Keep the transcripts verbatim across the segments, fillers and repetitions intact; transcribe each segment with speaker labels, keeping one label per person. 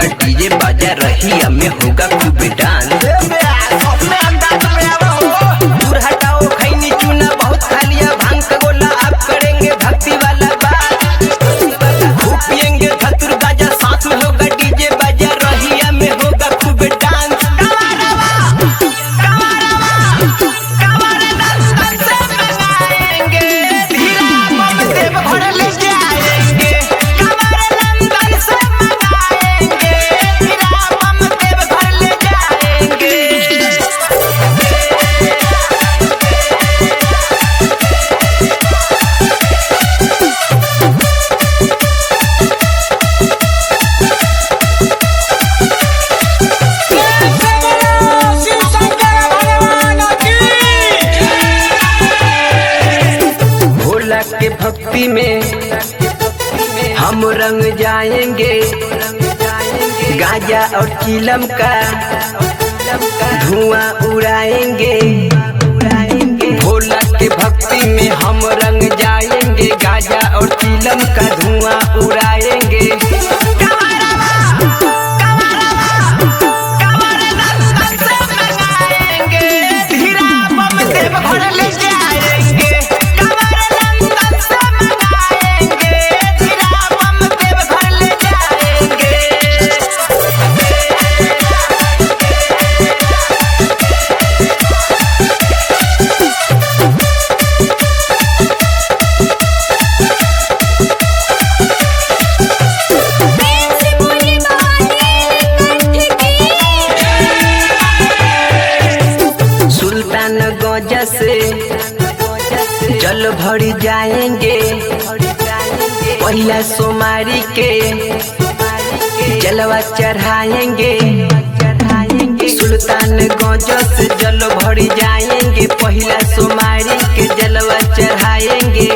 Speaker 1: होगा डीजे बाजा रही हमें होगा खूब डांस। दूर हटाओ खैनी चूना बहुत खा लिया भांग का गोला आप करेंगे भक्ति वाला बात। खूब पिएंगे धतुर गाजा साथ में होगा डीजे बाजा रही हमें होगा खूब डांस। के भक्ति में हम रंग जाएंगे, गाजा और चिलम का धुआं उड़ाएंगे। भोला के भक्ति में हम रंग जाएंगे, गाजा और चिलम का धुआं उड़ाएंगे। गौजा से जल भरी जाएंगे, पहला सोमारी के जलवा चढ़ाएंगे। सुल्तान गौजा से जल भरी जाएंगे, पहला सोमारी के जलवा चढ़ाएंगे।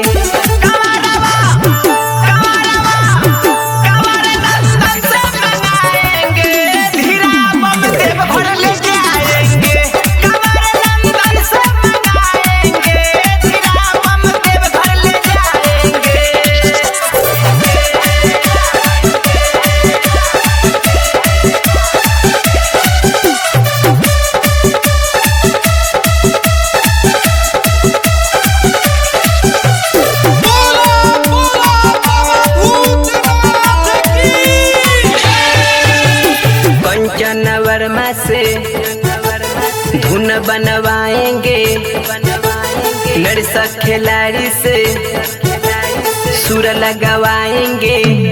Speaker 1: वर्मा से धुन बनवाएंगे, नरसा खिलाड़ी से सुर लगवाएंगे।